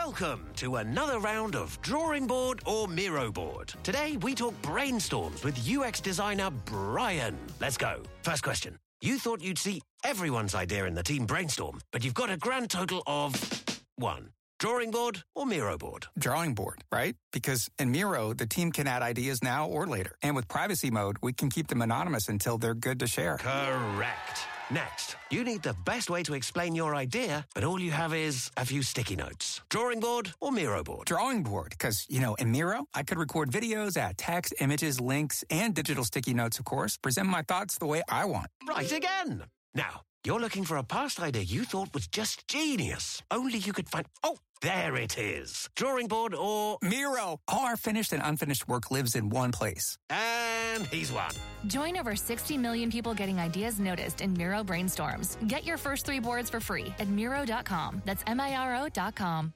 Welcome to another round of Drawing Board or Miro Board. Today we talk brainstorms with UX designer Brian. Let's go. First question. You thought you'd see everyone's idea in the team brainstorm, but you've got a grand total of 1. Drawing board or Miro board? Drawing board, right? Because in Miro, the team can add ideas now or later. And with privacy mode, we can keep them anonymous until they're good to share. Correct. Next, you need the best way to explain your idea, but all you have is a few sticky notes. Drawing board or Miro board? Drawing board, because, in Miro, I could record videos, add text, images, links, and digital sticky notes, of course, present my thoughts the way I want. Right again. Now, you're looking for a past idea you thought was just genius. Only you could find... Oh, there it is. Drawing board or... Miro. All our finished and unfinished work lives in one place. And he's won. Join over 60 million people getting ideas noticed in Miro Brainstorms. Get your first 3 boards for free at Miro.com. That's Miro.com.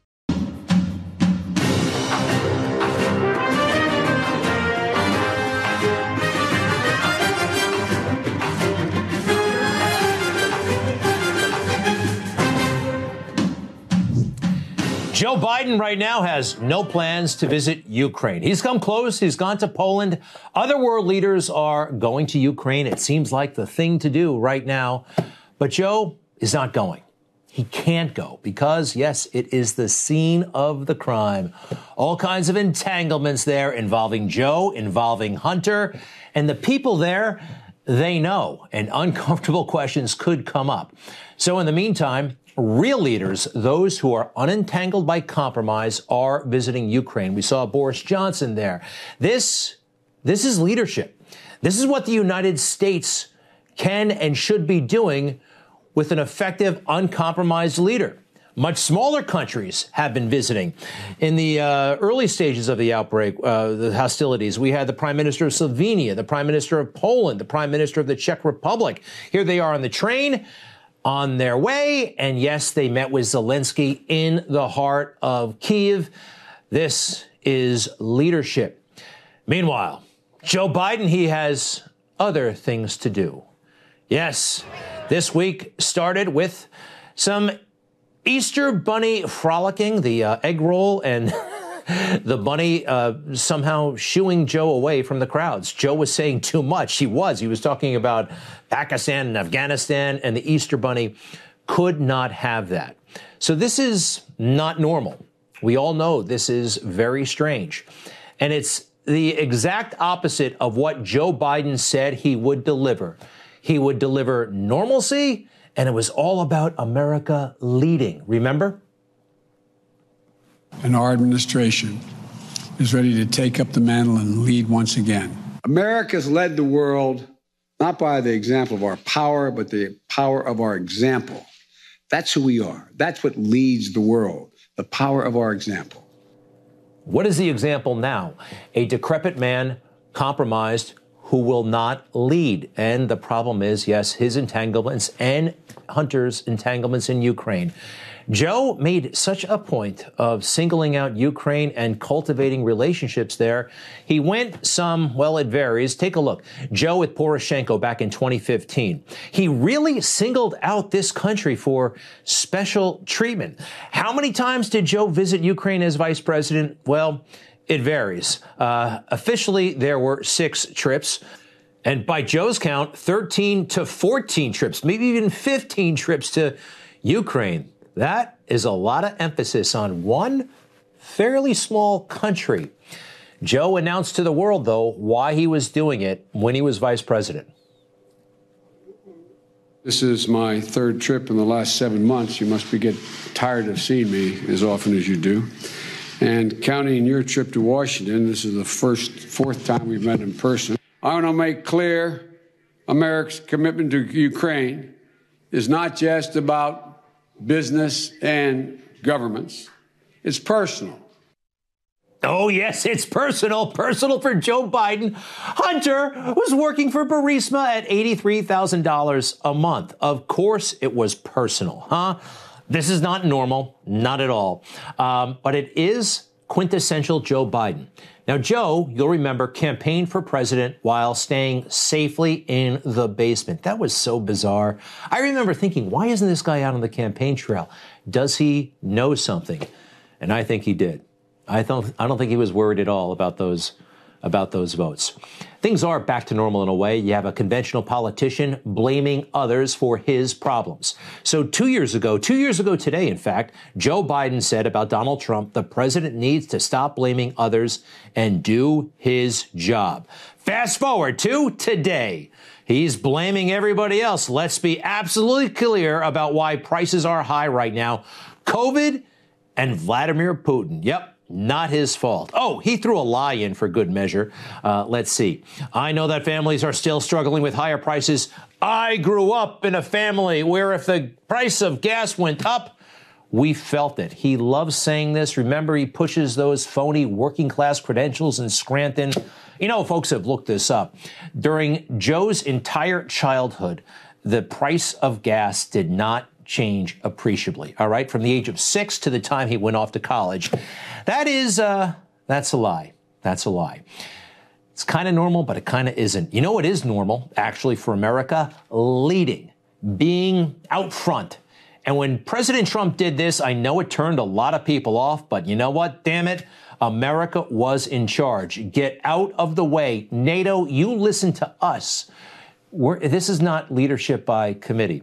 Joe Biden right now has no plans to visit Ukraine. He's come close. He's gone to Poland. Other world leaders are going to Ukraine. It seems like the thing to do right now. But Joe is not going. He can't go because, yes, it is the scene of the crime. All kinds of entanglements there involving Joe, involving Hunter, and the people there, they know, and uncomfortable questions could come up. So in the meantime, real leaders, those who are unentangled by compromise, are visiting Ukraine. We saw Boris Johnson there. This is leadership. This is what the United States can and should be doing with an effective, uncompromised leader. Much smaller countries have been visiting. In the early stages of the outbreak, the hostilities, we had the Prime Minister of Slovenia, the Prime Minister of Poland, the Prime Minister of the Czech Republic. Here they are on the train, on their way, and yes, they met with Zelensky in the heart of Kyiv. This is leadership. Meanwhile, Joe Biden, he has other things to do. Yes, this week started with some Easter bunny frolicking, the egg roll and the bunny somehow shooing Joe away from the crowds. Joe was saying too much. He was talking about Pakistan and Afghanistan, and the Easter bunny could not have that. So this is not normal. We all know this is very strange. And it's the exact opposite of what Joe Biden said he would deliver. He would deliver normalcy, and it was all about America leading. Remember? And our administration is ready to take up the mantle and lead once again. America's led the world not by the example of our power, but the power of our example. That's who we are. That's what leads the world, the power of our example. What is the example now? A decrepit man, compromised, who will not lead. And the problem is, yes, his entanglements and Hunter's entanglements in Ukraine. Joe made such a point of singling out Ukraine and cultivating relationships there. He went it varies. Take a look. Joe with Poroshenko back in 2015. He really singled out this country for special treatment. How many times did Joe visit Ukraine as vice president? Well, it varies. Officially, there were 6 trips. And by Joe's count, 13 to 14 trips, maybe even 15 trips to Ukraine. That is a lot of emphasis on one fairly small country. Joe announced to the world, though, why he was doing it when he was vice president. This is my 3rd trip in the last 7 months. You must get tired of seeing me as often as you do. And counting your trip to Washington, this is the 4th time we've met in person. I want to make clear America's commitment to Ukraine is not just about business and governments. It's personal. Oh, yes, it's personal. Personal for Joe Biden. Hunter was working for Burisma at $83,000 a month. Of course, it was personal, huh? This is not normal, not at all. But it is quintessential Joe Biden. Now, Joe, you'll remember, campaigned for president while staying safely in the basement. That was so bizarre. I remember thinking, why isn't this guy out on the campaign trail? Does he know something? And I think he did. I don't think he was worried at all about those votes. Things are back to normal in a way. You have a conventional politician blaming others for his problems. So 2 years ago today, in fact, Joe Biden said about Donald Trump, the president needs to stop blaming others and do his job. Fast forward to today. He's blaming everybody else. Let's be absolutely clear about why prices are high right now. COVID and Vladimir Putin. Yep. Not his fault. Oh, he threw a lie in for good measure. Let's see. I know that families are still struggling with higher prices. I grew up in a family where if the price of gas went up, we felt it. He loves saying this. Remember, he pushes those phony working class credentials in Scranton. You know, folks have looked this up. During Joe's entire childhood, the price of gas did not change appreciably. All right. From the age of 6 to the time he went off to college. That's a lie. That's a lie. It's kind of normal, but it kind of isn't. You know what is normal, actually, for America? Leading, being out front. And when President Trump did this, I know it turned a lot of people off, but you know what? Damn it. America was in charge. Get out of the way. NATO, you listen to us. This is not leadership by committee.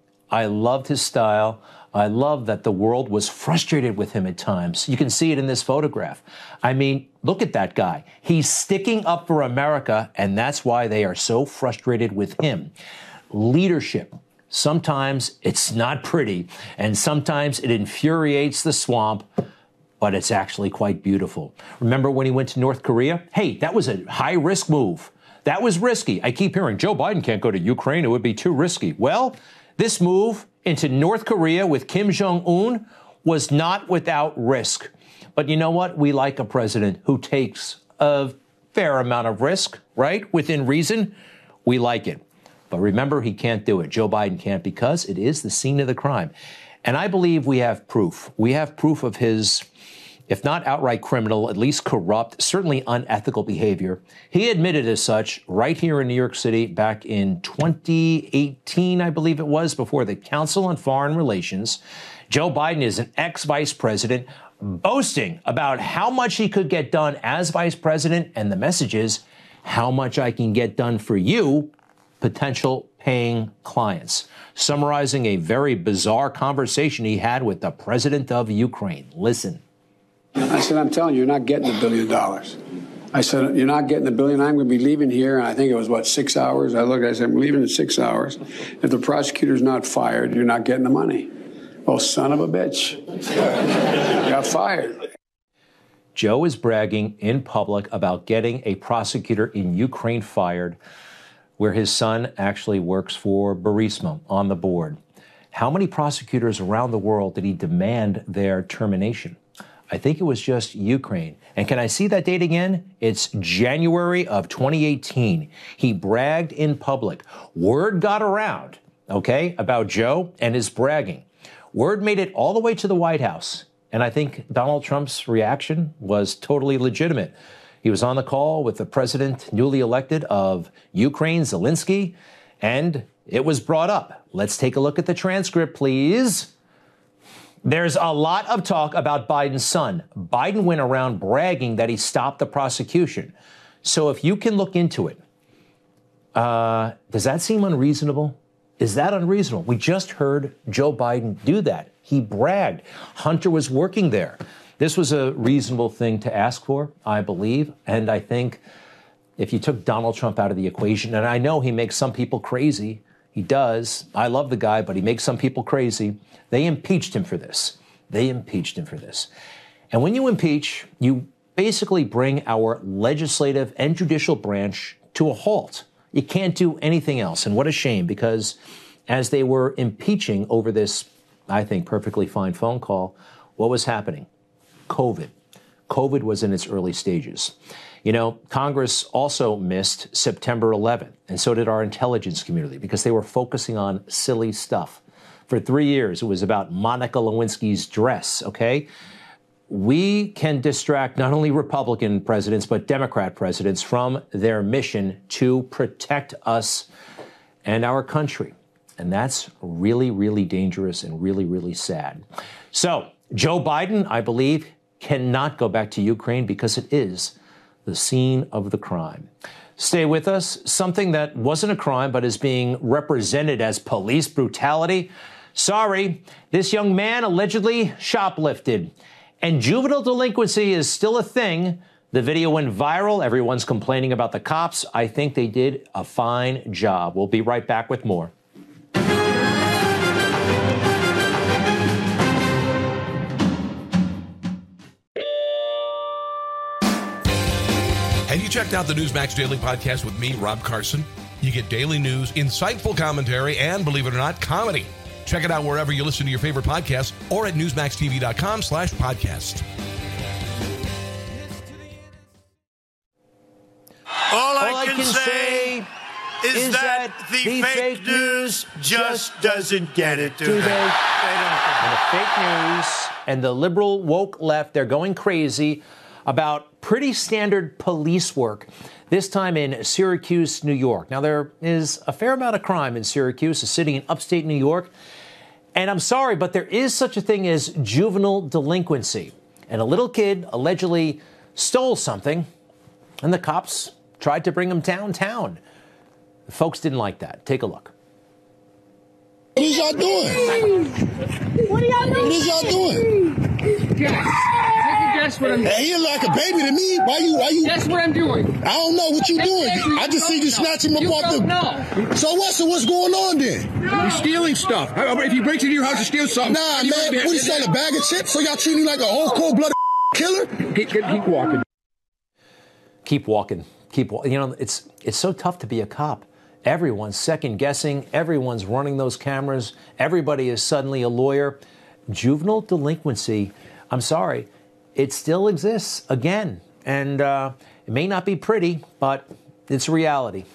I loved his style. I love that the world was frustrated with him at times. You can see it in this photograph. I mean, look at that guy. He's sticking up for America, and that's why they are so frustrated with him. Leadership. Sometimes it's not pretty, and sometimes it infuriates the swamp, but it's actually quite beautiful. Remember when he went to North Korea? Hey, that was a high-risk move. That was risky. I keep hearing Joe Biden can't go to Ukraine. It would be too risky. Well, this move into North Korea with Kim Jong-un was not without risk. But you know what? We like a president who takes a fair amount of risk, right? Within reason. We like it. But remember, he can't do it. Joe Biden can't because it is the scene of the crime. And I believe we have proof. We have proof of his, if not outright criminal, at least corrupt, certainly unethical behavior. He admitted as such right here in New York City back in 2018, I believe it was, before the Council on Foreign Relations. Joe Biden is an ex-vice president boasting about how much he could get done as vice president. And the message is how much I can get done for you, potential paying clients. Summarizing a very bizarre conversation he had with the president of Ukraine. Listen. I said, I'm telling you, you're not getting $1 billion. I said, you're not getting $1 billion. I'm going to be leaving here. And I think it was, 6 hours? I said, I'm leaving in 6 hours. If the prosecutor's not fired, you're not getting the money. Oh, son of a bitch. Got fired. Joe is bragging in public about getting a prosecutor in Ukraine fired, where his son actually works for Burisma on the board. How many prosecutors around the world did he demand their termination? I think it was just Ukraine. And can I see that date again? It's January of 2018. He bragged in public. Word got around, okay, about Joe and his bragging. Word made it all the way to the White House. And I think Donald Trump's reaction was totally legitimate. He was on the call with the president, newly elected, of Ukraine, Zelensky, and it was brought up. Let's take a look at the transcript, please. There's a lot of talk about Biden's son. Biden went around bragging that he stopped the prosecution. So if you can look into it, does that seem unreasonable? Is that unreasonable? We just heard Joe Biden do that. He bragged. Hunter was working there. This was a reasonable thing to ask for, I believe. And I think if you took Donald Trump out of the equation, and I know he makes some people crazy, he does. I love the guy, but he makes some people crazy. They impeached him for this. They impeached him for this. And when you impeach, you basically bring our legislative and judicial branch to a halt. You can't do anything else. And what a shame, because as they were impeaching over this, I think, perfectly fine phone call, what was happening? COVID. COVID was in its early stages. You know, Congress also missed September 11th, and so did our intelligence community, because they were focusing on silly stuff. For 3 years, it was about Monica Lewinsky's dress, okay? We can distract not only Republican presidents, but Democrat presidents from their mission to protect us and our country. And that's really, really dangerous and really, really sad. So Joe Biden, I believe, cannot go back to Ukraine because it is the scene of the crime. Stay with us. Something that wasn't a crime but is being represented as police brutality. Sorry, this young man allegedly shoplifted. And juvenile delinquency is still a thing. The video went viral. Everyone's complaining about the cops. I think they did a fine job. We'll be right back with more. Have you checked out the Newsmax Daily Podcast with me, Rob Carson? You get daily news, insightful commentary, and, believe it or not, comedy. Check it out wherever you listen to your favorite podcasts or at newsmaxtv.com/podcast. All I can say is that the fake news just doesn't get it, do they? And the fake news and the liberal woke left, they're going crazy about pretty standard police work, this time in Syracuse, New York. Now, there is a fair amount of crime in Syracuse, a city in upstate New York. And I'm sorry, but there is such a thing as juvenile delinquency. And a little kid allegedly stole something, and the cops tried to bring him downtown. The folks didn't like that. Take a look. What is y'all doing? What are y'all doing? What is y'all doing? Guess. Take a guess what I'm doing. Hey, you're like a baby to me. Why you? Guess what I'm doing. I don't know what you're doing. I just see you snatching him off the... No. So what's going on then? You're stealing stuff. If you break into your house and steal something... Nah, man. What you saying, a bag of chips? So y'all treat me like a whole cold-blooded killer? Keep walking. Keep walking. You know, it's so tough to be a cop. Everyone's second-guessing. Everyone's running those cameras. Everybody is suddenly a lawyer. Juvenile delinquency, I'm sorry, it still exists again. And it may not be pretty, but it's reality.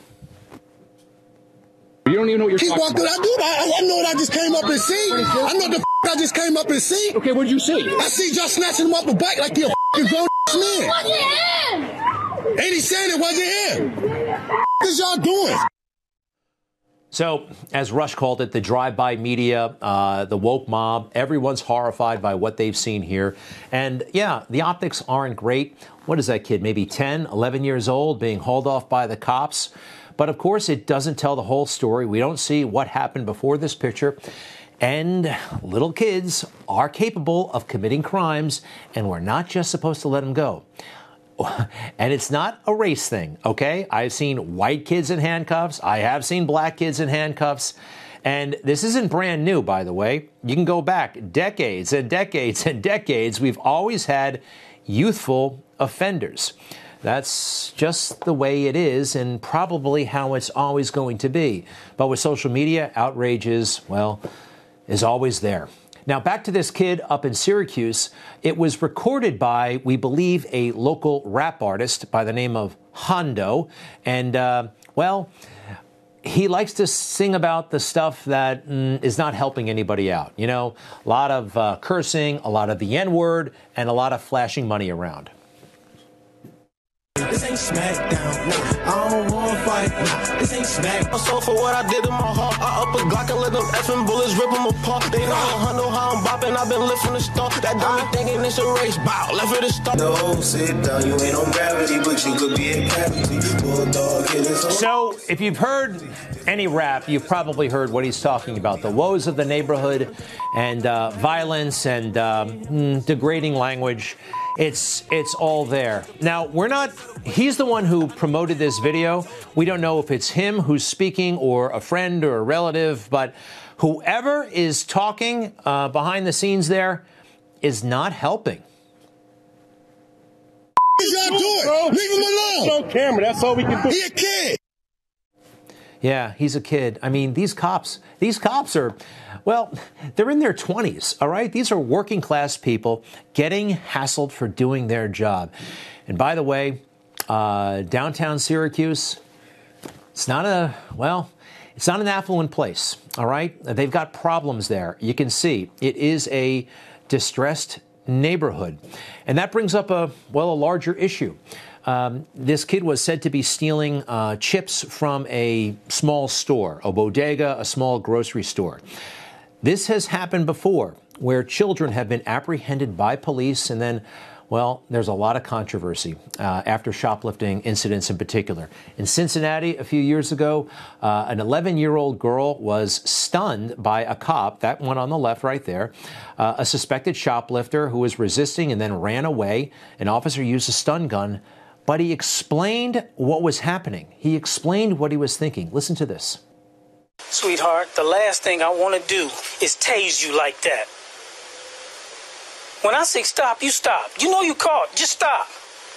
You don't even know what you're talking about. I know what I just came up and see. I know the I just came up and see. Okay, what did you see? I see y'all snatching him off the bike like he a grown man. Wasn't him. Ain't he saying it wasn't him? What is y'all doing? So, as Rush called it, the drive-by media, the woke mob, everyone's horrified by what they've seen here. And, yeah, the optics aren't great. What is that kid, maybe 10, 11 years old, being hauled off by the cops? But, of course, it doesn't tell the whole story. We don't see what happened before this picture. And little kids are capable of committing crimes, and we're not just supposed to let them go. And it's not a race thing, okay? I've seen white kids in handcuffs. I have seen black kids in handcuffs. And this isn't brand new, by the way. You can go back decades and decades and decades. We've always had youthful offenders. That's just the way it is and probably how it's always going to be. But with social media, outrage is always there. Now, back to this kid up in Syracuse. It was recorded by, we believe, a local rap artist by the name of Hondo. And, he likes to sing about the stuff that is not helping anybody out. You know, a lot of cursing, a lot of the N-word, and a lot of flashing money around. This ain't SmackDown, nah, I don't wanna fight, nah, this ain't Smack. I'm so for what I did in my heart, I up a Glock and let them effing bullets rip them apart. They know how I'm bopping, I've been lifting the start. That dummy thinking it's a race, bow, left for the start. No, sit down, you ain't on gravity, but you could be a cavity. Bulldog, so, if you've heard any rap, you've probably heard what he's talking about. The woes of the neighborhood and violence and degrading language. It's all there. Now, he's the one who promoted this video. We don't know if it's him who's speaking or a friend or a relative, but whoever is talking behind the scenes there is not helping. What y'all doing? Leave him alone. Show camera, that's all we can do. He a kid. Yeah, he's a kid. I mean, these cops are, they're in their 20s, all right? These are working class people getting hassled for doing their job. And by the way, downtown Syracuse, it's not an affluent place, all right? They've got problems there. You can see it is a distressed neighborhood. And that brings up a larger issue. This kid was said to be stealing chips from a small store, a bodega, a small grocery store. This has happened before where children have been apprehended by police and then, well, there's a lot of controversy after shoplifting incidents in particular. In Cincinnati a few years ago, an 11-year-old girl was stunned by a cop, that one on the left right there, a suspected shoplifter who was resisting and then ran away. An officer used a stun gun, but he explained what was happening. He explained what he was thinking. Listen to this. Sweetheart, the last thing I want to do is tase you like that. When I say stop, you stop. You know you caught. Just stop.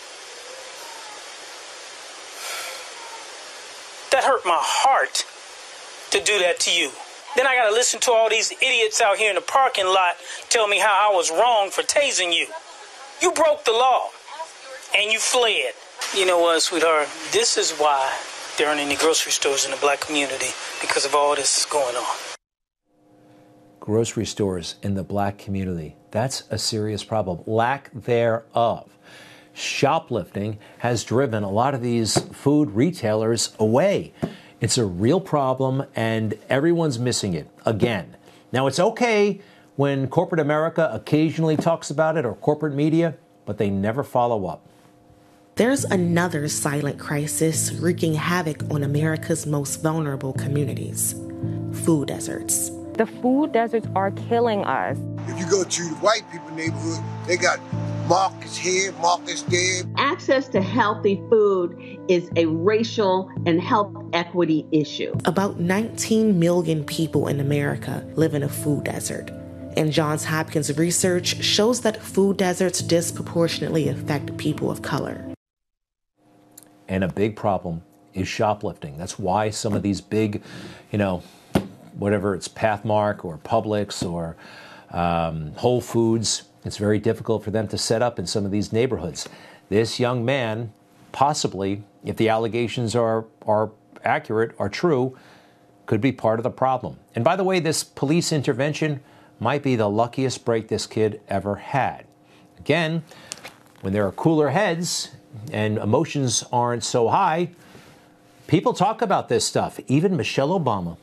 That hurt my heart to do that to you. Then I got to listen to all these idiots out here in the parking lot tell me how I was wrong for tasing you. You broke the law, and you fled. You know what, sweetheart? This is why there aren't any grocery stores in the black community, because of all this going on. Grocery stores in the black community. That's a serious problem. Lack thereof. Shoplifting has driven a lot of these food retailers away. It's a real problem, and everyone's missing it again. Now, it's okay when corporate America occasionally talks about it or corporate media, but they never follow up. There's another silent crisis wreaking havoc on America's most vulnerable communities: food deserts. The food deserts are killing us. If you go to the white people neighborhood, they got markets here, markets there. Access to healthy food is a racial and health equity issue. About 19 million people in America live in a food desert. And Johns Hopkins research shows that food deserts disproportionately affect people of color. And a big problem is shoplifting. That's why some of these big, whatever it's Pathmark or Publix or Whole Foods, it's very difficult for them to set up in some of these neighborhoods. This young man, possibly, if the allegations are accurate, are true, could be part of the problem. And by the way, this police intervention might be the luckiest break this kid ever had. Again, when there are cooler heads and emotions aren't so high, people talk about this stuff, even Michelle Obama.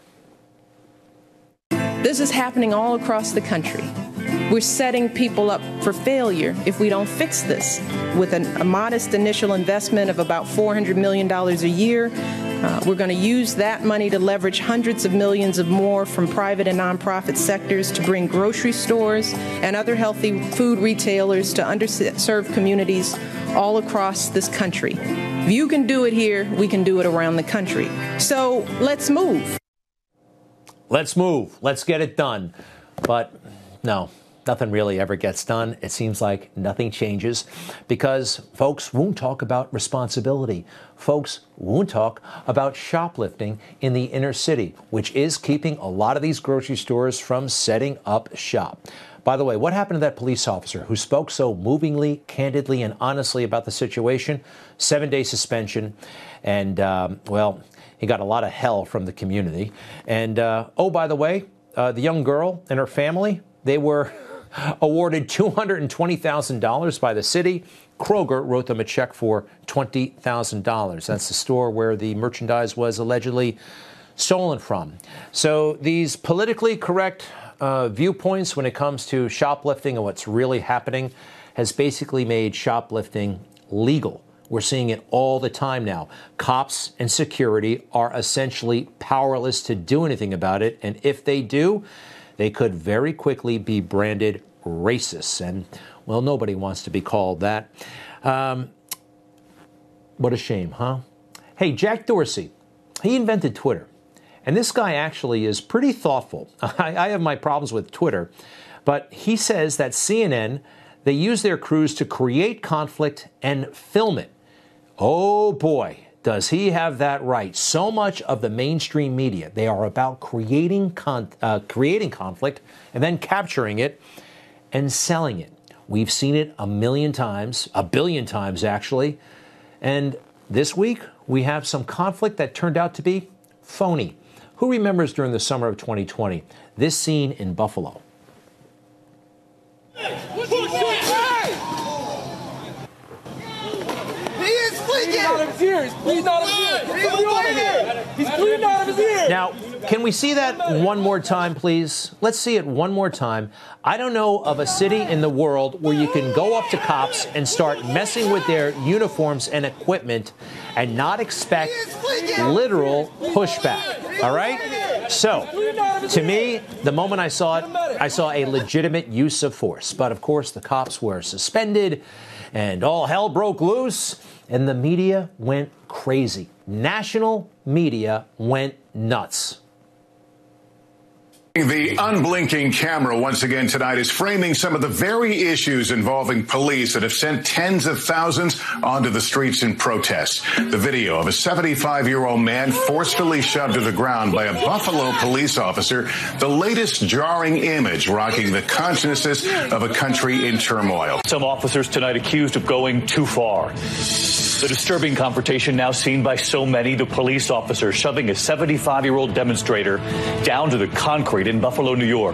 This is happening all across the country. We're setting people up for failure if we don't fix this. With a modest initial investment of about $400 million a year, we're going to use that money to leverage hundreds of millions of more from private and nonprofit sectors to bring grocery stores and other healthy food retailers to underserved communities all across this country. If you can do it here, we can do it around the country. So let's move. Let's move. Let's get it done. But no, nothing really ever gets done. It seems like nothing changes because folks won't talk about responsibility. Folks won't talk about shoplifting in the inner city, which is keeping a lot of these grocery stores from setting up shop. By the way, what happened to that police officer who spoke so movingly, candidly, and honestly about the situation? 7-day suspension. And, he got a lot of hell from the community. And, by the way, the young girl and her family, they were awarded $220,000 by the city. Kroger wrote them a check for $20,000. That's the store where the merchandise was allegedly stolen from. So these politically correct viewpoints when it comes to shoplifting and what's really happening has basically made shoplifting legal. We're seeing it all the time now. Cops and security are essentially powerless to do anything about it. And if they do, they could very quickly be branded racist. And, well, nobody wants to be called that. What a shame, huh? Hey, Jack Dorsey, he invented Twitter. And this guy actually is pretty thoughtful. I have my problems with Twitter. But he says that CNN, they use their crews to create conflict and film it. Oh, boy, does he have that right. So much of the mainstream media, they are about creating conflict and then capturing it and selling it. We've seen it a billion times, actually. And this week, we have some conflict that turned out to be phony. Who remembers during the summer of 2020 this scene in Buffalo? He's bleeding out of his ears. He's bleeding out of his ears. He's bleeding out of his ears. Now, Can we see that one more time, please? Let's see it one more time. I don't know of a city in the world where you can go up to cops and start messing with their uniforms and equipment and not expect literal pushback. All right? So, to me, the moment I saw it, I saw a legitimate use of force. But, of course, the cops were suspended and all hell broke loose and the media went crazy. National media went nuts. The unblinking camera once again tonight is framing some of the very issues involving police that have sent tens of thousands onto the streets in protest. The video of a 75-year-old man forcefully shoved to the ground by a Buffalo police officer, the latest jarring image rocking the consciousness of a country in turmoil. Some officers tonight accused of going too far. The disturbing confrontation now seen by so many, the police officer shoving a 75-year-old demonstrator down to the concrete in Buffalo, New York.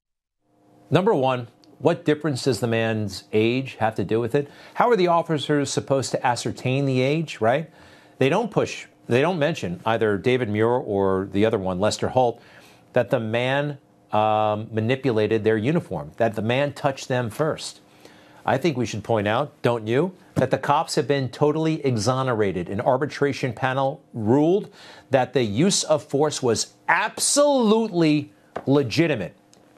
Number one, what difference does the man's age have to do with it? How are the officers supposed to ascertain the age, right? They don't mention either David Muir or the other one, Lester Holt, that the man manipulated their uniform, that the man touched them first. I think we should point out, don't you, that the cops have been totally exonerated. An arbitration panel ruled that the use of force was absolutely legitimate.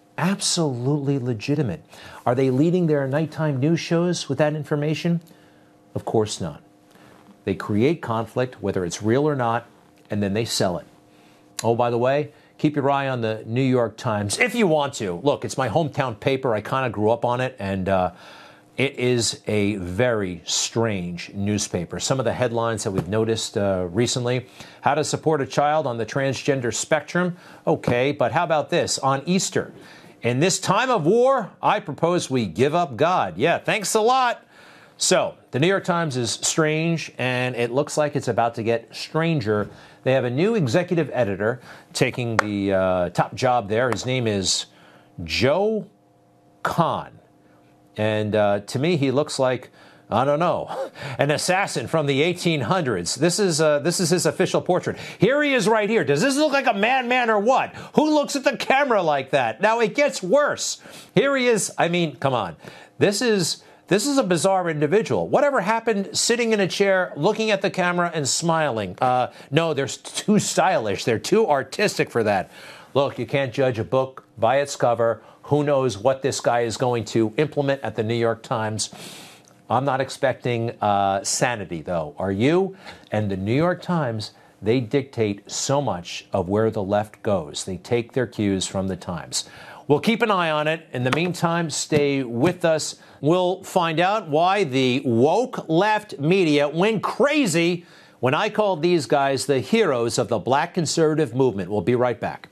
Absolutely legitimate. Are they leading their nighttime news shows with that information? Of course not. They create conflict, whether it's real or not, and then they sell it. Oh, by the way, keep your eye on the New York Times if you want to. Look, it's my hometown paper. I kind of grew up on it, and it is a very strange newspaper. Some of the headlines that we've noticed recently: how to support a child on the transgender spectrum. Okay, but how about this? On Easter, in this time of war, I propose we give up God. Yeah, thanks a lot. So, the New York Times is strange, and it looks like it's about to get stranger. They have a new executive editor taking the top job there. His name is Joe Kahn. And to me, he looks like, I don't know, an assassin from the 1800s. This is his official portrait. Here he is right here. Does this look like a madman or what? Who looks at the camera like that? Now, it gets worse. Here he is. I mean, come on. This is a bizarre individual. Whatever happened sitting in a chair, looking at the camera and smiling? No, they're too stylish. They're too artistic for that. Look, you can't judge a book by its cover. Who knows what this guy is going to implement at the New York Times? I'm not expecting sanity, though. Are you? And the New York Times, they dictate so much of where the left goes. They take their cues from the Times. We'll keep an eye on it. In the meantime, stay with us. We'll find out why the woke left media went crazy when I called these guys the heroes of the black conservative movement. We'll be right back.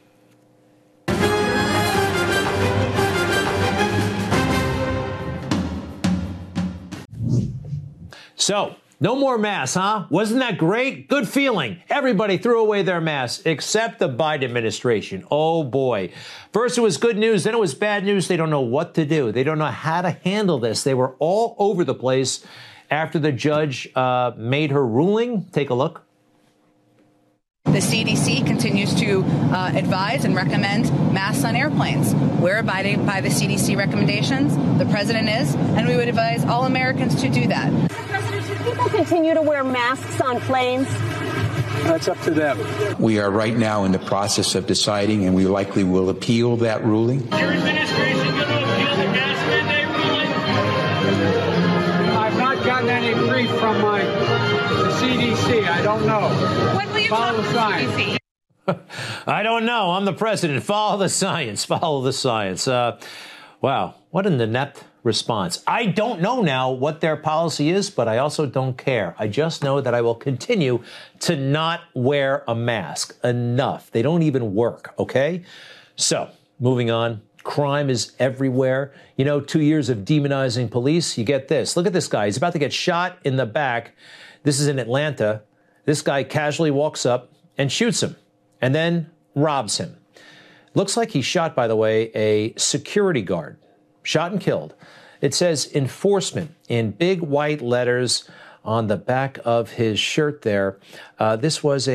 So, no more masks, huh? Wasn't that great? Good feeling. Everybody threw away their masks, except the Biden administration. Oh, boy. First it was good news, then it was bad news. They don't know what to do. They don't know how to handle this. They were all over the place after the judge made her ruling. Take a look. The CDC continues to advise and recommend masks on airplanes. We're abiding by the CDC recommendations. The president is, and we would advise all Americans to do that. Should people continue to wear masks on planes? That's up to them. We are right now in the process of deciding, and we likely will appeal that ruling. Your administration going to appeal the mask mandate ruling? I've not gotten any brief from the CDC. I don't know. When will you follow talk the science? CDC? I don't know. I'm the president. Follow the science. Follow the science. Wow. What an inept response. I don't know now what their policy is, but I also don't care. I just know that I will continue to not wear a mask. Enough. They don't even work. Okay? So, moving on. Crime is everywhere. 2 years of demonizing police. You get this. Look at this guy. He's about to get shot in the back. This is in Atlanta. This guy casually walks up and shoots him and then robs him. Looks like he shot, by the way, a security guard. Shot and killed. It says enforcement in big white letters on the back of his shirt there. This was a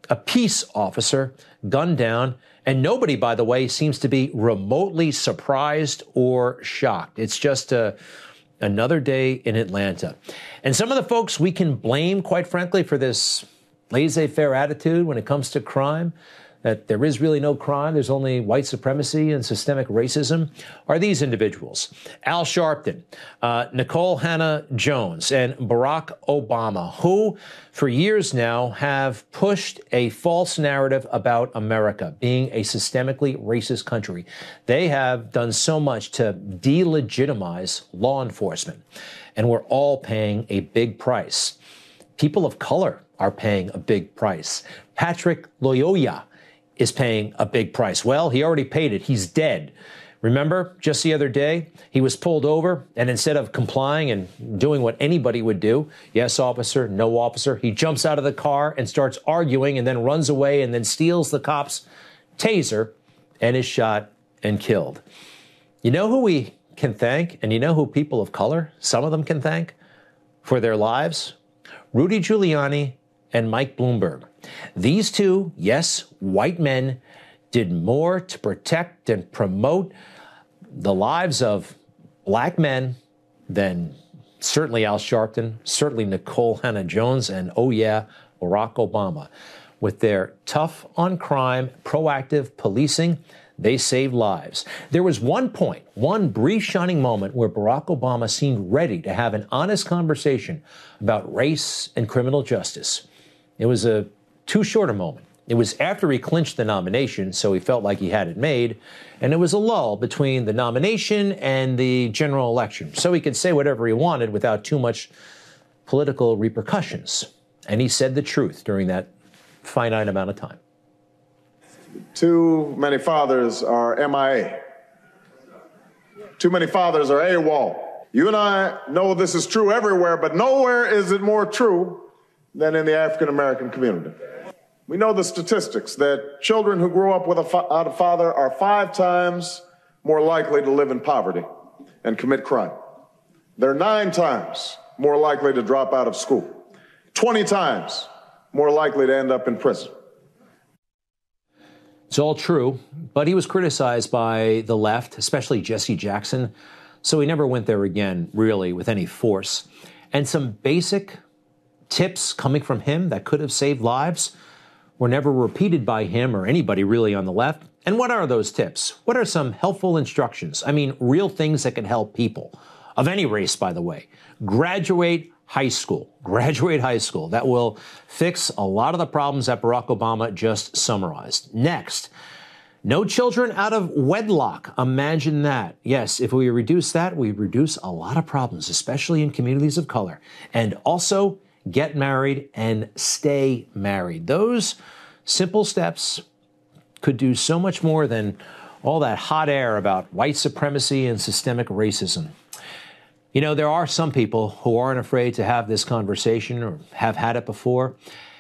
a peace officer gunned down, and nobody, by the way, seems to be remotely surprised or shocked. It's just another day in Atlanta. And some of the folks we can blame, quite frankly, for this laissez-faire attitude when it comes to crime, that there is really no crime, there's only white supremacy and systemic racism, are these individuals. Al Sharpton, Nikole Hannah-Jones, and Barack Obama, who for years now have pushed a false narrative about America being a systemically racist country. They have done so much to delegitimize law enforcement, and we're all paying a big price. People of color are paying a big price. Patrick Loyola is paying a big price. Well, he already paid it. He's dead. Remember, just the other day, he was pulled over, and instead of complying and doing what anybody would do, yes, officer, no officer, he jumps out of the car and starts arguing and then runs away and then steals the cop's taser and is shot and killed. You know who we can thank, and you know who people of color, some of them can thank, for their lives? Rudy Giuliani and Mike Bloomberg. These two, yes, white men, did more to protect and promote the lives of black men than certainly Al Sharpton, certainly Nikole Hannah-Jones, and oh yeah, Barack Obama. With their tough on crime, proactive policing, they saved lives. There was one point, one brief shining moment where Barack Obama seemed ready to have an honest conversation about race and criminal justice. It was a too short a moment. It was after he clinched the nomination, so he felt like he had it made, and it was a lull between the nomination and the general election, so he could say whatever he wanted without too much political repercussions. And he said the truth during that finite amount of time. Too many fathers are MIA. Too many fathers are AWOL. You and I know this is true everywhere, but nowhere is it more true than in the African-American community. We know the statistics that children who grow up without a father are 5 times more likely to live in poverty and commit crime. They're 9 times more likely to drop out of school, 20 times more likely to end up in prison. It's all true, but he was criticized by the left, especially Jesse Jackson, so he never went there again, really, with any force. And some basic tips coming from him that could have saved lives were never repeated by him or anybody really on the left. And what are those tips? What are some helpful instructions? I mean, real things that can help people of any race, by the way. Graduate high school. Graduate high school. That will fix a lot of the problems that Barack Obama just summarized. Next, no children out of wedlock. Imagine that. Yes, if we reduce that, we reduce a lot of problems, especially in communities of color. And also, get married and stay married. Those simple steps could do so much more than all that hot air about white supremacy and systemic racism. You know, there are some people who aren't afraid to have this conversation or have had it before.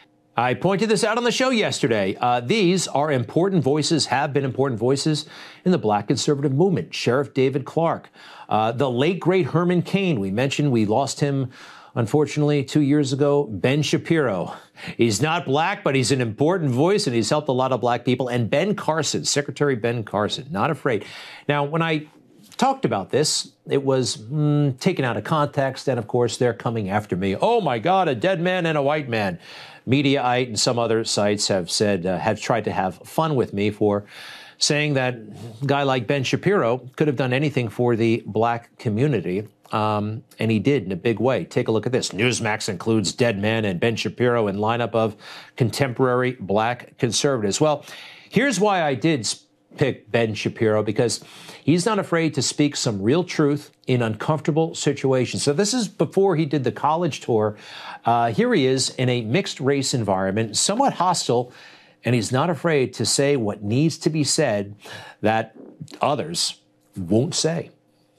I pointed this out on the show yesterday. These are important voices, have been important voices in the black conservative movement. Sheriff David Clarke, the late, great Herman Cain. We mentioned we lost him, unfortunately, 2 years ago. Ben Shapiro. He's not black, but he's an important voice, and he's helped a lot of black people. And Ben Carson, Secretary Ben Carson, not afraid. Now, when I talked about this, it was taken out of context, and of course, they're coming after me. Oh my God, a dead man and a white man. Mediaite and some other sites have said, have tried to have fun with me for saying that a guy like Ben Shapiro could have done anything for the black community. And he did in a big way. Take a look at this. Newsmax includes dead man and Ben Shapiro in lineup of contemporary black conservatives. Well, here's why I did pick Ben Shapiro, because he's not afraid to speak some real truth in uncomfortable situations. So this is before he did the college tour. Here he is in a mixed race environment, somewhat hostile, and he's not afraid to say what needs to be said that others won't say.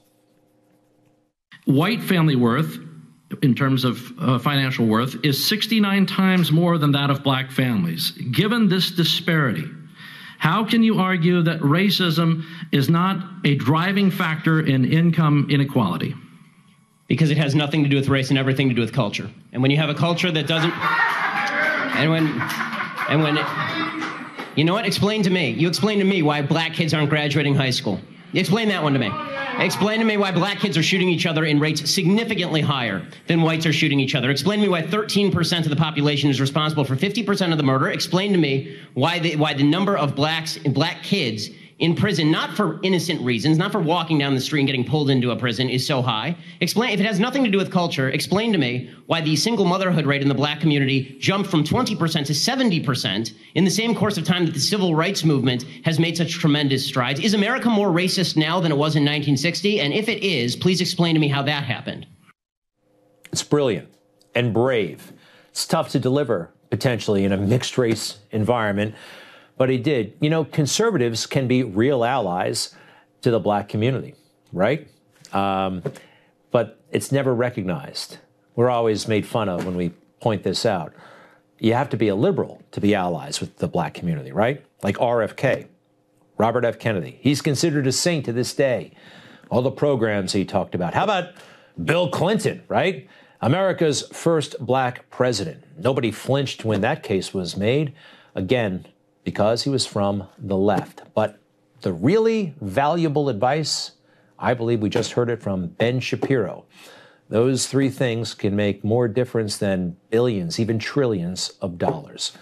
White family worth, in terms of financial worth, is 69 times more than that of black families. Given this disparity, how can you argue that racism is not a driving factor in income inequality? Because it has nothing to do with race and everything to do with culture. And when you have a culture that doesn't, and And when, you know what? Explain to me. You explain to me why black kids aren't graduating high school. Explain that one to me. Explain to me why black kids are shooting each other in rates significantly higher than whites are shooting each other. Explain to me why 13% of the population is responsible for 50% of the murder. Explain to me why the number of black kids in prison, not for innocent reasons, not for walking down the street and getting pulled into a prison, is so high. Explain, if it has nothing to do with culture, explain to me why the single motherhood rate in the black community jumped from 20% to 70% in the same course of time that the civil rights movement has made such tremendous strides. Is America more racist now than it was in 1960? And if it is, please explain to me how that happened. It's brilliant and brave. It's tough to deliver, potentially, in a mixed race environment. But he did. You know, conservatives can be real allies to the black community, right? But it's never recognized. We're always made fun of when we point this out. You have to be a liberal to be allies with the black community, right? Like RFK, Robert F. Kennedy. He's considered a saint to this day. All the programs he talked about. How about Bill Clinton, right? America's first black president. Nobody flinched when that case was made. Again, because he was from the left. But the really valuable advice, I believe we just heard it from Ben Shapiro. Those three things can make more difference than billions, even trillions of dollars.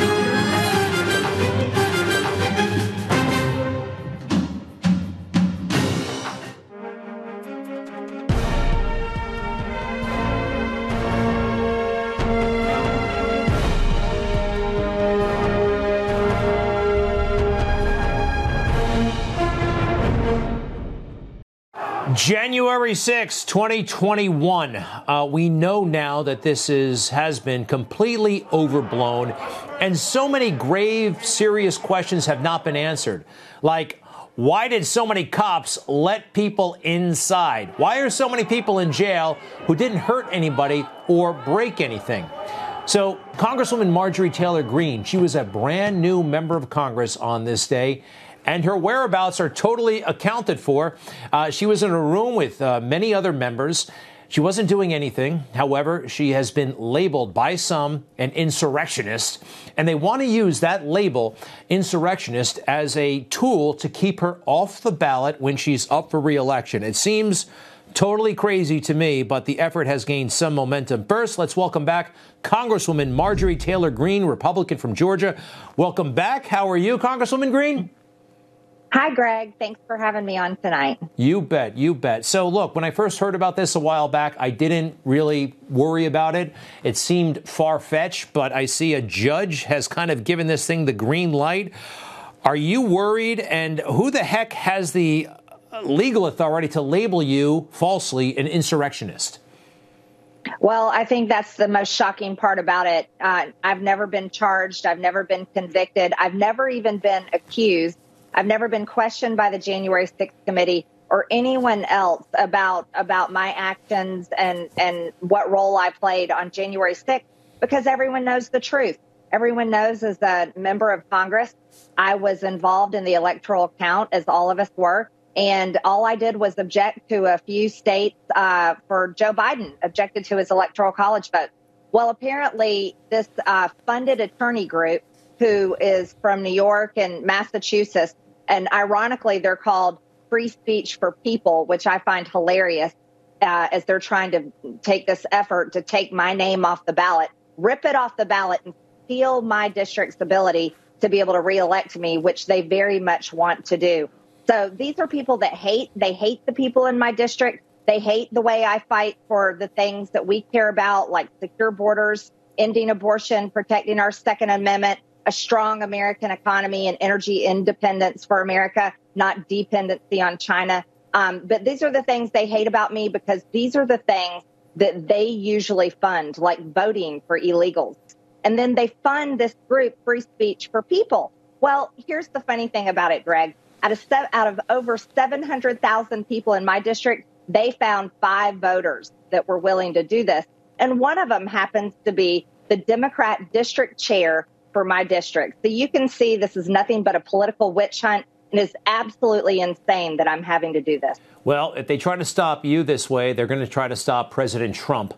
January 6, 2021. We know now that this has been completely overblown, and so many grave, serious questions have not been answered. Like, why did so many cops let people inside? Why are so many people in jail who didn't hurt anybody or break anything? So, Congresswoman Marjorie Taylor Greene, she was a brand new member of Congress on this day, and her whereabouts are totally accounted for. She was in a room with many other members. She wasn't doing anything. However, she has been labeled by some an insurrectionist, and they want to use that label, insurrectionist, as a tool to keep her off the ballot when she's up for re-election. It seems totally crazy to me, but the effort has gained some momentum. First, let's welcome back Congresswoman Marjorie Taylor Greene, Republican from Georgia. Welcome back. How are you, Congresswoman Greene? Hi, Greg. Thanks for having me on tonight. You bet. You bet. So, look, when I first heard about this a while back, I didn't really worry about it. It seemed far-fetched, but I see a judge has kind of given this thing the green light. Are you worried? And who the heck has the legal authority to label you falsely an insurrectionist? Well, I think that's the most shocking part about it. I've never been charged. I've never been convicted. I've never even been accused. I've never been questioned by the January 6th committee or anyone else about my actions and what role I played on January 6th, because everyone knows the truth. Everyone knows as a member of Congress, I was involved in the electoral count, as all of us were. And all I did was object to a few states for Joe Biden, objected to his electoral college vote. Well, apparently this funded attorney group, who is from New York and Massachusetts, and ironically, they're called Free Speech for People, which I find hilarious as they're trying to take this effort to take my name off the ballot, rip it off the ballot, and steal my district's ability to be able to reelect me, which they very much want to do. So these are people that they hate the people in my district. They hate the way I fight for the things that we care about, like secure borders, ending abortion, protecting our Second Amendment, a strong American economy and energy independence for America, not dependency on China. But these are the things they hate about me, because these are the things that they usually fund, like voting for illegals. And then they fund this group, Free Speech for People. Well, here's the funny thing about it, Greg. Out of over 700,000 people in my district, they found 5 voters that were willing to do this. And one of them happens to be the Democrat district chair for my district. So you can see this is nothing but a political witch hunt, and it's absolutely insane that I'm having to do this. Well, if they try to stop you this way, they're going to try to stop President Trump.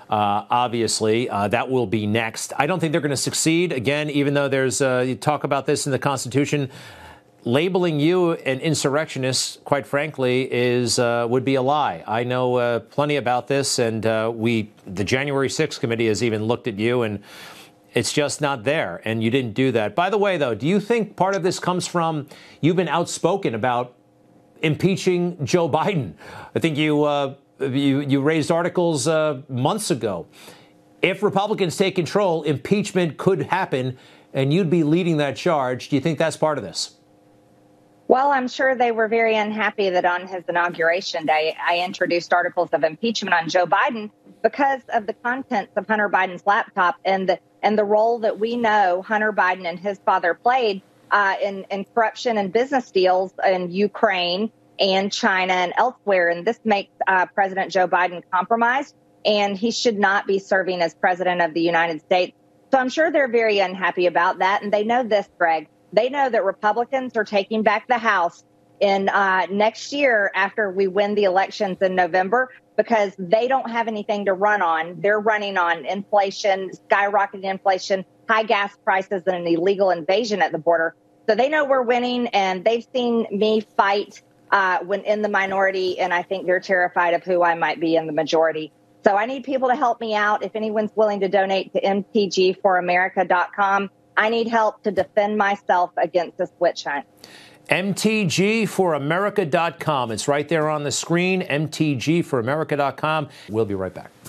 Obviously, that will be next. I don't think they're going to succeed. Again, even though there's you talk about this in the Constitution, labeling you an insurrectionist, quite frankly, would be a lie. I know plenty about this, and the January 6th committee has even looked at you, and it's just not there, and you didn't do that. By the way, though, do you think part of this comes from you've been outspoken about impeaching Joe Biden? I think you raised articles months ago. If Republicans take control, impeachment could happen, and you'd be leading that charge. Do you think that's part of this? Well, I'm sure they were very unhappy that on his inauguration day, I introduced articles of impeachment on Joe Biden because of the contents of Hunter Biden's laptop and the role that we know Hunter Biden and his father played in corruption and business deals in Ukraine and China and elsewhere. And this makes President Joe Biden compromised, and he should not be serving as president of the United States. So I'm sure they're very unhappy about that. And they know this, Greg. They know that Republicans are taking back the House in next year after we win the elections in November, because they don't have anything to run on. They're running on inflation, skyrocketing inflation, high gas prices, and an illegal invasion at the border. So they know we're winning, and they've seen me fight when in the minority, and I think they're terrified of who I might be in the majority. So I need people to help me out. If anyone's willing to donate to mtgforamerica.com, I need help to defend myself against this witch hunt. mtgforamerica.com. It's right there on the screen, mtgforamerica.com. We'll be right back.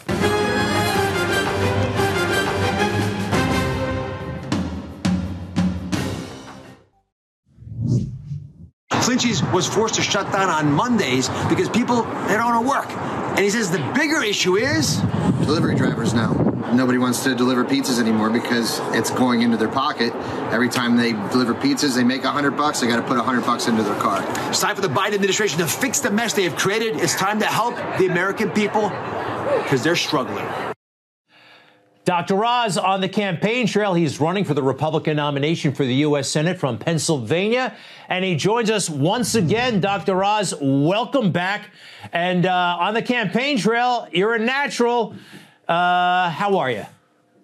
Flinchies was forced to shut down on Mondays because people, they don't want to work. And he says the bigger issue is delivery drivers now. Nobody wants to deliver pizzas anymore because it's going into their pocket. Every time they deliver pizzas, they make $100. They got to put $100 into their car. It's time for the Biden administration to fix the mess they have created. It's time to help the American people because they're struggling. Dr. Oz on the campaign trail. He's running for the Republican nomination for the U.S. Senate from Pennsylvania. And he joins us once again. Dr. Oz, welcome back. And on the campaign trail, you're a natural. How are you?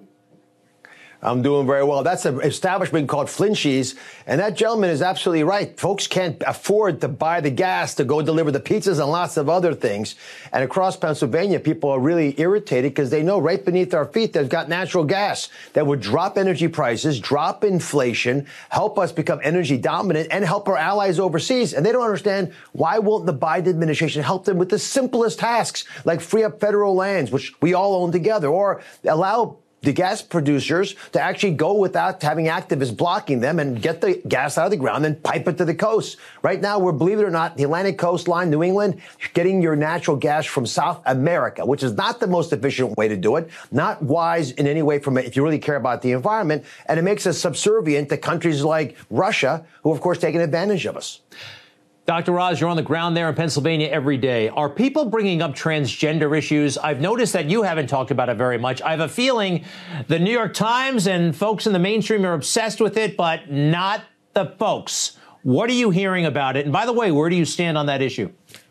I'm doing very well. That's an establishment called Flinchies, and that gentleman is absolutely right. Folks can't afford to buy the gas to go deliver the pizzas and lots of other things. And across Pennsylvania, people are really irritated because they know right beneath our feet they've got natural gas that would drop energy prices, drop inflation, help us become energy dominant, and help our allies overseas. And they don't understand why won't the Biden administration help them with the simplest tasks, like free up federal lands, which we all own together, or allow the gas producers to actually go without having activists blocking them and get the gas out of the ground and pipe it to the coast. Right now, we're, believe it or not, the Atlantic coastline, New England, getting your natural gas from South America, which is not the most efficient way to do it, not wise in any way if you really care about the environment. And it makes us subservient to countries like Russia, who, of course, taking advantage of us. Dr. Oz, you're on the ground there in Pennsylvania every day. Are people bringing up transgender issues? I've noticed that you haven't talked about it very much. I have a feeling the New York Times and folks in the mainstream are obsessed with it, but not the folks. What are you hearing about it? And by the way, where do you stand on that issue?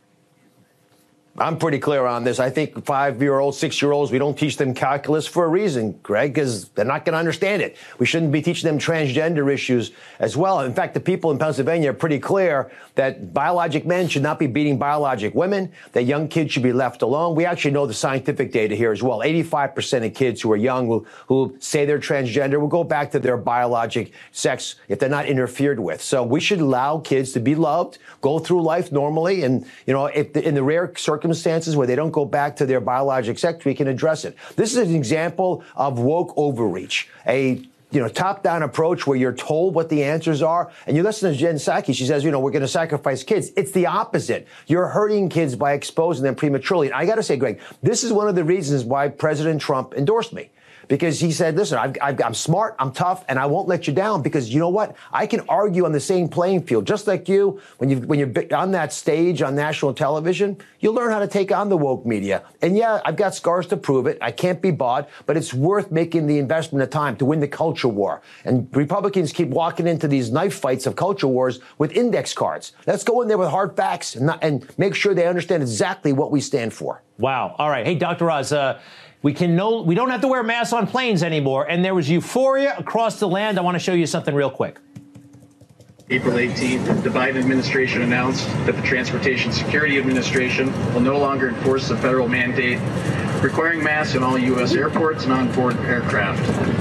I'm pretty clear on this. I think 5-year-olds, 6-year-olds, we don't teach them calculus for a reason, Greg, because they're not going to understand it. We shouldn't be teaching them transgender issues as well. In fact, the people in Pennsylvania are pretty clear that biologic men should not be beating biologic women, that young kids should be left alone. We actually know the scientific data here as well. 85% of kids who are young who say they're transgender will go back to their biologic sex if they're not interfered with. So we should allow kids to be loved, go through life normally, and, you know, if in the rare circumstances where they don't go back to their biologic sex, we can address it. This is an example of woke overreach, a top-down approach where you're told what the answers are. And you listen to Jen Psaki, she says, we're going to sacrifice kids. It's the opposite. You're hurting kids by exposing them prematurely. And I got to say, Greg, this is one of the reasons why President Trump endorsed me. Because he said, listen, I'm smart, I'm tough, and I won't let you down because you know what? I can argue on the same playing field. Just like you, when you're on that stage on national television, you'll learn how to take on the woke media. And yeah, I've got scars to prove it. I can't be bought, but it's worth making the investment of time to win the culture war. And Republicans keep walking into these knife fights of culture wars with index cards. Let's go in there with hard facts and make sure they understand exactly what we stand for. Wow. All right. Hey, Dr. Oz, We don't have to wear masks on planes anymore. And there was euphoria across the land. I want to show you something real quick. April 18th, the Biden administration announced that the Transportation Security Administration will no longer enforce the federal mandate requiring masks in all U.S. airports and on-board aircraft.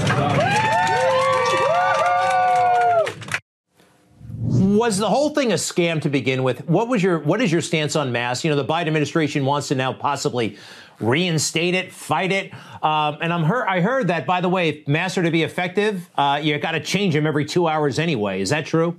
Was the whole thing a scam to begin with? What is your stance on masks? You know, the Biden administration wants to now possibly reinstate it, fight it. And I heard that, by the way, if masks are to be effective, you got to change them every 2 hours anyway. Is that true?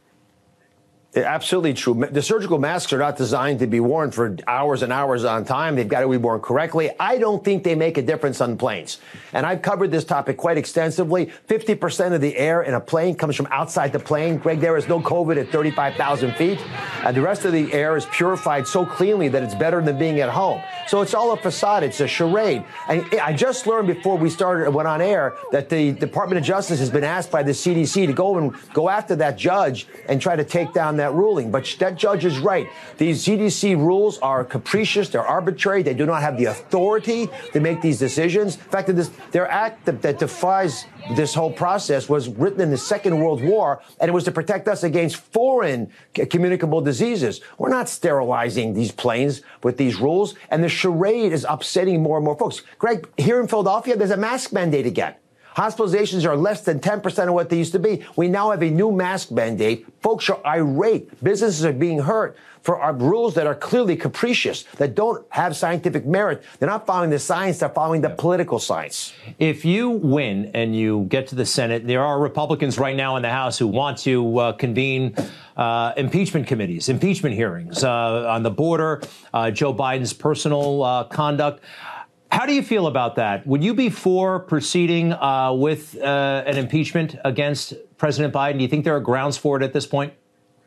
Absolutely true. The surgical masks are not designed to be worn for hours and hours on time. They've got to be worn correctly. I don't think they make a difference on planes. And I've covered this topic quite extensively. 50% of the air in a plane comes from outside the plane. Greg, there is no COVID at 35,000 feet. And the rest of the air is purified so cleanly that it's better than being at home. So it's all a facade. It's a charade. And I just learned before we went on air that the Department of Justice has been asked by the CDC to go after that judge and try to take down that ruling. But that judge is right. These CDC rules are capricious. They're arbitrary. They do not have the authority to make these decisions. In fact, their act that defies this whole process was written in the Second World War, and it was to protect us against foreign communicable diseases. We're not sterilizing these planes with these rules, and the charade is upsetting more and more folks. Greg, here in Philadelphia, there's a mask mandate again. Hospitalizations are less than 10% of what they used to be. We now have a new mask mandate. Folks are irate. Businesses are being hurt for our rules that are clearly capricious, that don't have scientific merit. They're not following the science, they're following the political science. If you win and you get to the Senate, there are Republicans right now in the House who want to convene impeachment committees, impeachment hearings on the border, Joe Biden's personal conduct. How do you feel about that? Would you be for proceeding with an impeachment against President Biden? Do you think there are grounds for it at this point?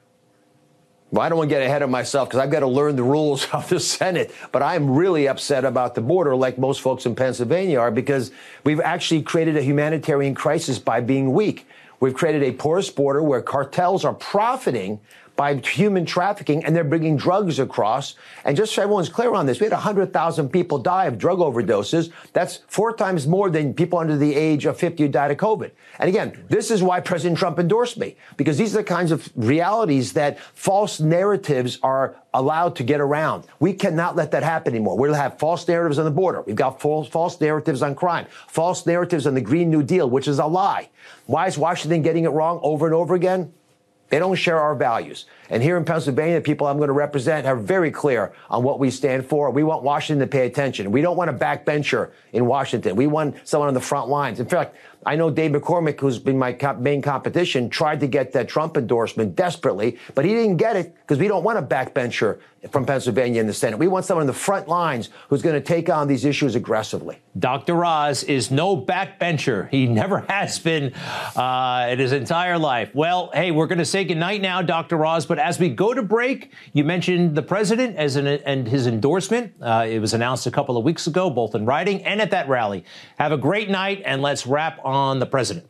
Well, I don't want to get ahead of myself because I've got to learn the rules of the Senate. But I'm really upset about the border, like most folks in Pennsylvania are, because we've actually created a humanitarian crisis by being weak. We've created a porous border where cartels are profiting by human trafficking, and they're bringing drugs across. And just so everyone's clear on this, we had 100,000 people die of drug overdoses. That's 4 times more than people under the age of 50 who died of COVID. And again, this is why President Trump endorsed me, because these are the kinds of realities that false narratives are allowed to get around. We cannot let that happen anymore. We'll have false narratives on the border. We've got false narratives on crime, false narratives on the Green New Deal, which is a lie. Why is Washington getting it wrong over and over again? They don't share our values. And here in Pennsylvania, the people I'm going to represent are very clear on what we stand for. We want Washington to pay attention. We don't want a backbencher in Washington. We want someone on the front lines. In fact, I know Dave McCormick, who's been my main competition, tried to get that Trump endorsement desperately, but he didn't get it because we don't want a backbencher from Pennsylvania in the Senate. We want someone on the front lines who's going to take on these issues aggressively. Dr. Oz is no backbencher. He never has been in his entire life. Well, hey, we're going to say goodnight now, Dr. Oz. But as we go to break, you mentioned the president and his endorsement. It was announced a couple of weeks ago, both in writing and at that rally. Have a great night, and let's wrap on the president.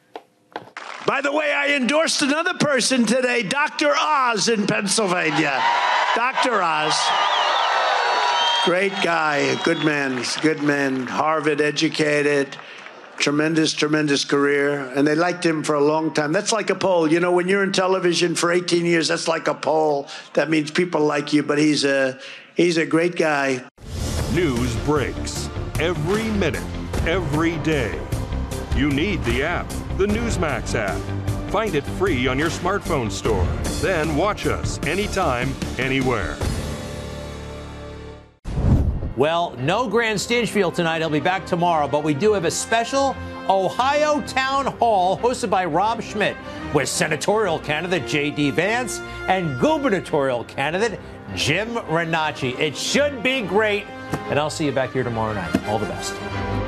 By the way, I endorsed another person today, Dr. Oz in Pennsylvania. Dr. Oz. Great guy, good man, Harvard educated, tremendous career. And they liked him for a long time. That's like a poll. You know, when you're in television for 18 years, that's like a poll. That means people like you, but he's a great guy. News breaks every minute, every day. You need the app, the Newsmax app. Find it free on your smartphone store. Then watch us anytime, anywhere. Well, no Grant Stinchfield tonight. He'll be back tomorrow, but we do have a special Ohio Town Hall hosted by Rob Schmidt with senatorial candidate J.D. Vance and gubernatorial candidate Jim Renacci. It should be great, and I'll see you back here tomorrow night. All the best.